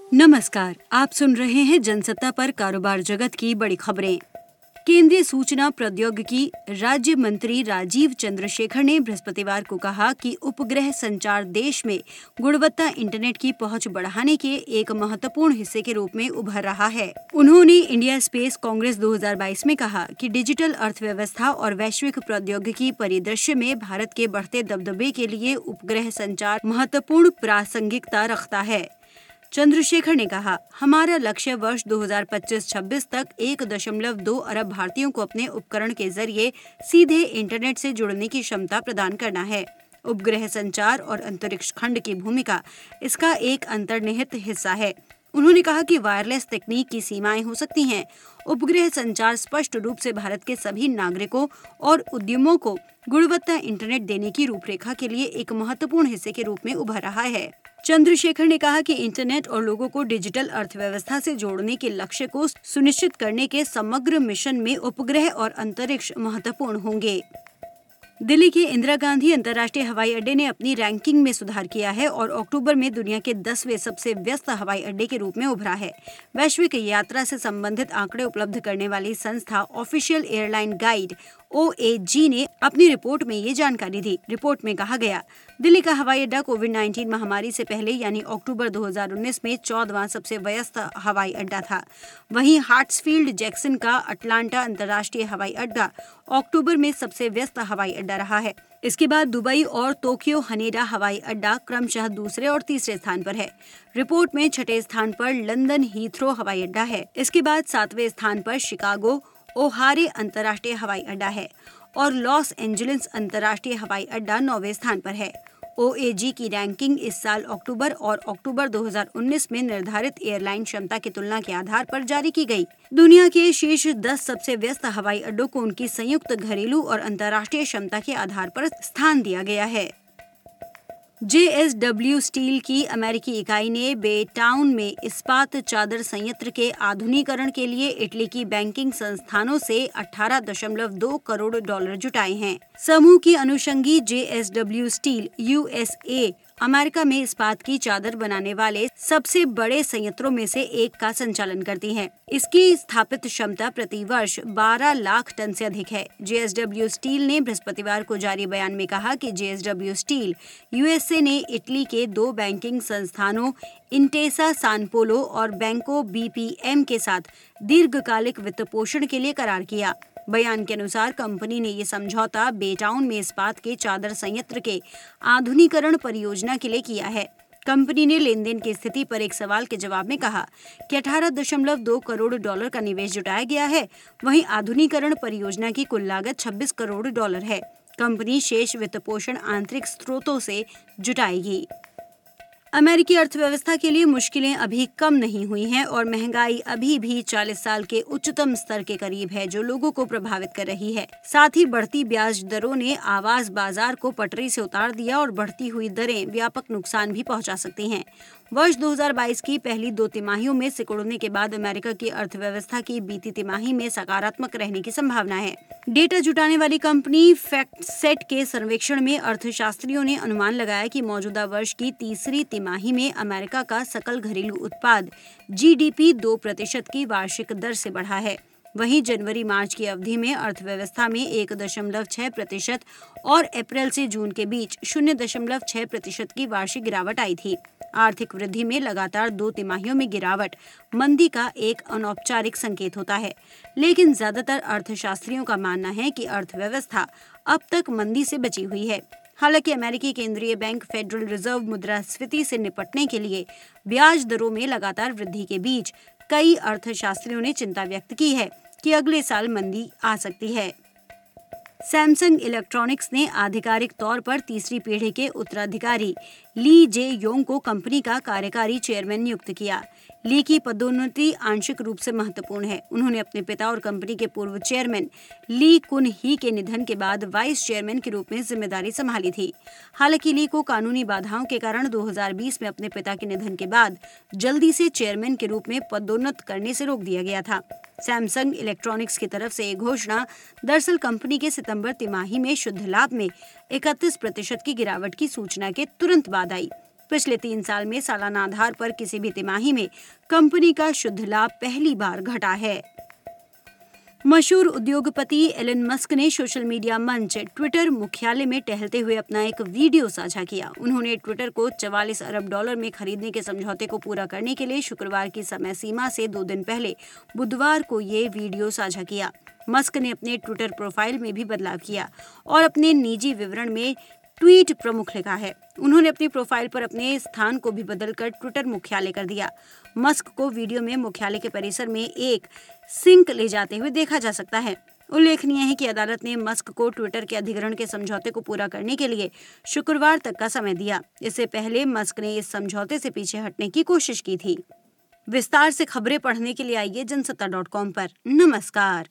नमस्कार, आप सुन रहे हैं जनसत्ता पर कारोबार जगत की बड़ी खबरें। केंद्रीय सूचना प्रौद्योगिकी राज्य मंत्री राजीव चंद्रशेखर ने बृहस्पतिवार को कहा कि उपग्रह संचार देश में गुणवत्ता इंटरनेट की पहुंच बढ़ाने के एक महत्वपूर्ण हिस्से के रूप में उभर रहा है। उन्होंने इंडिया स्पेस कांग्रेस 2022 में कहा कि डिजिटल अर्थव्यवस्था और वैश्विक प्रौद्योगिकी परिदृश्य में भारत के बढ़ते दबदबे के लिए उपग्रह संचार महत्वपूर्ण प्रासंगिकता रखता है। चंद्रशेखर ने कहा, हमारा लक्ष्य वर्ष 2025-26 तक 1.2 अरब भारतीयों को अपने उपकरण के जरिए सीधे इंटरनेट से जुड़ने की क्षमता प्रदान करना है। उपग्रह संचार और अंतरिक्ष खंड की भूमिका इसका एक अंतर्निहित हिस्सा है। उन्होंने कहा कि वायरलेस तकनीक की सीमाएं हो सकती हैं। उपग्रह संचार स्पष्ट रूप से भारत के सभी नागरिकों और उद्यमों को गुणवत्ता इंटरनेट देने की रूपरेखा के लिए एक महत्वपूर्ण हिस्से के रूप में उभर रहा है। चंद्रशेखर ने कहा कि इंटरनेट और लोगों को डिजिटल अर्थव्यवस्था से जोड़ने के लक्ष्य को सुनिश्चित करने के समग्र मिशन में उपग्रह और अंतरिक्ष महत्वपूर्ण होंगे। दिल्ली के इंदिरा गांधी अंतर्राष्ट्रीय हवाई अड्डे ने अपनी रैंकिंग में सुधार किया है और अक्टूबर में दुनिया के 10वें सबसे व्यस्त हवाई अड्डे के रूप में उभरा है। वैश्विक यात्रा से संबंधित आंकड़े उपलब्ध करने वाली संस्था ऑफिशियल एयरलाइन गाइड OAG ने अपनी रिपोर्ट में ये जानकारी दी। रिपोर्ट में कहा गया, दिल्ली का हवाई अड्डा कोविड-19 महामारी से पहले यानी अक्टूबर 2019 में 14वां सबसे व्यस्त हवाई अड्डा था। वहीं हार्ट्सफील्ड जैक्सन का अटलांटा अंतर्राष्ट्रीय हवाई अड्डा अक्टूबर में सबसे व्यस्त हवाई अड्डा रहा है। इसके बाद दुबई और टोक्यो हनेडा हवाई अड्डा क्रमशः दूसरे और तीसरे स्थान पर है। रिपोर्ट में छठे स्थान पर लंदन हीथ्रो हवाई अड्डा है। इसके बाद 7वें स्थान पर शिकागो ओहारे अंतर्राष्ट्रीय हवाई अड्डा है और लॉस एंजलिस अंतर्राष्ट्रीय हवाई अड्डा 9वें स्थान पर है। OAG की रैंकिंग इस साल अक्टूबर और अक्टूबर 2019 में निर्धारित एयरलाइन क्षमता की तुलना के आधार पर जारी की गई। दुनिया के शीर्ष 10 सबसे व्यस्त हवाई अड्डों को उनकी संयुक्त घरेलू और अंतर्राष्ट्रीय क्षमता के आधार पर स्थान दिया गया है। JSW स्टील की अमेरिकी इकाई ने बेटाउन में इस्पात चादर संयंत्र के आधुनिकीकरण के लिए इटली की बैंकिंग संस्थानों से $18.2 करोड़ जुटाए हैं। समूह की अनुषंगी JSW स्टील USA अमेरिका में इस्पात की चादर बनाने वाले सबसे बड़े संयंत्रों में से एक का संचालन करती है। इसकी स्थापित क्षमता प्रति वर्ष 12 लाख टन से अधिक है। JSW स्टील ने बृहस्पतिवार को जारी बयान में कहा कि JSW स्टील USA ने इटली के 2 बैंकिंग संस्थानों इंटेसा सानपोलो और बैंको BPM के साथ दीर्घकालिक वित्त पोषण के लिए करार किया। बयान के अनुसार कंपनी ने ये समझौता बेटाउन में इस्पात के चादर संयंत्र के आधुनिकीकरण परियोजना के लिए किया है। कंपनी ने लेन देन की स्थिति पर एक सवाल के जवाब में कहा कि $18.2 करोड़ का निवेश जुटाया गया है। वहीं आधुनिकीकरण परियोजना की कुल लागत $26 करोड़ है। कंपनी शेष वित्त पोषण आंतरिक स्रोतों से जुटाएगी। अमेरिकी अर्थव्यवस्था के लिए मुश्किलें अभी कम नहीं हुई हैं और महंगाई अभी भी 40 साल के उच्चतम स्तर के करीब है, जो लोगों को प्रभावित कर रही है। साथ ही बढ़ती ब्याज दरों ने आवास बाजार को पटरी से उतार दिया और बढ़ती हुई दरें व्यापक नुकसान भी पहुंचा सकती हैं। वर्ष 2022 की पहली 2 तिमाहियों में सिकुड़ने के बाद अमेरिका की अर्थव्यवस्था की बीती तिमाही में सकारात्मक रहने की संभावना है। डेटा जुटाने वाली कंपनी फैक्टसेट के सर्वेक्षण में अर्थशास्त्रियों ने अनुमान लगाया कि मौजूदा वर्ष की तीसरी तिमाही में अमेरिका का सकल घरेलू उत्पाद GDP 2% की वार्षिक दर से बढ़ा है। वहीं जनवरी-मार्च की अवधि में अर्थव्यवस्था में 1.6% और अप्रैल से जून के बीच 0.6% की वार्षिक गिरावट आई थी। आर्थिक वृद्धि में लगातार 2 तिमाहियों में गिरावट मंदी का एक अनौपचारिक संकेत होता है, लेकिन ज्यादातर अर्थशास्त्रियों का मानना है कि अर्थव्यवस्था अब तक मंदी से बची हुई है। हालांकि अमेरिकी केंद्रीय बैंक फेडरल रिजर्व मुद्रास्फीति से निपटने के लिए ब्याज दरों में लगातार वृद्धि के बीच कई अर्थशास्त्रियों ने चिंता व्यक्त की है कि अगले साल मंदी आ सकती है। सैमसंग इलेक्ट्रॉनिक्स ने आधिकारिक तौर पर तीसरी पीढ़ी के उत्तराधिकारी ली जे योंग को कंपनी का कार्यकारी चेयरमैन नियुक्त किया। ली की पदोन्नति आंशिक रूप से महत्वपूर्ण है। उन्होंने अपने पिता और कंपनी के पूर्व चेयरमैन ली कुन ही के निधन के बाद वाइस चेयरमैन के रूप में जिम्मेदारी संभाली थी। हालांकि ली को कानूनी बाधाओं के कारण 2020 में अपने पिता के निधन के बाद जल्दी से चेयरमैन के रूप में पदोन्नत करने से रोक दिया गया था। सैमसंग इलेक्ट्रॉनिक्स की तरफ से ये घोषणा दरअसल कंपनी के सितंबर तिमाही में शुद्ध लाभ में 31% की गिरावट की सूचना के तुरंत बाद आई। पिछले 3 साल में सालाना आधार पर किसी भी तिमाही में कंपनी का शुद्ध लाभ पहली बार घटा है। मशहूर उद्योगपति एलन मस्क ने सोशल मीडिया मंच ट्विटर मुख्यालय में टहलते हुए अपना एक वीडियो साझा किया। उन्होंने ट्विटर को $44 अरब में खरीदने के समझौते को पूरा करने के लिए शुक्रवार की समय सीमा से 2 दिन पहले बुधवार को ये वीडियो साझा किया। मस्क ने अपने ट्विटर प्रोफाइल में भी बदलाव किया और अपने निजी विवरण में ट्वीट प्रमुख लिखा है। उन्होंने अपनी प्रोफाइल पर अपने स्थान को भी बदलकर ट्विटर मुख्यालय कर दिया। मस्क को वीडियो में मुख्यालय के परिसर में एक सिंक ले जाते हुए देखा जा सकता है। उल्लेखनीय है कि अदालत ने मस्क को ट्विटर के अधिग्रहण के समझौते को पूरा करने के लिए शुक्रवार तक का समय दिया। इससे पहले मस्क ने इस समझौते से पीछे हटने की कोशिश की थी। विस्तार से खबरें पढ़ने के लिए आइए जनसत्ता.com पर। नमस्कार।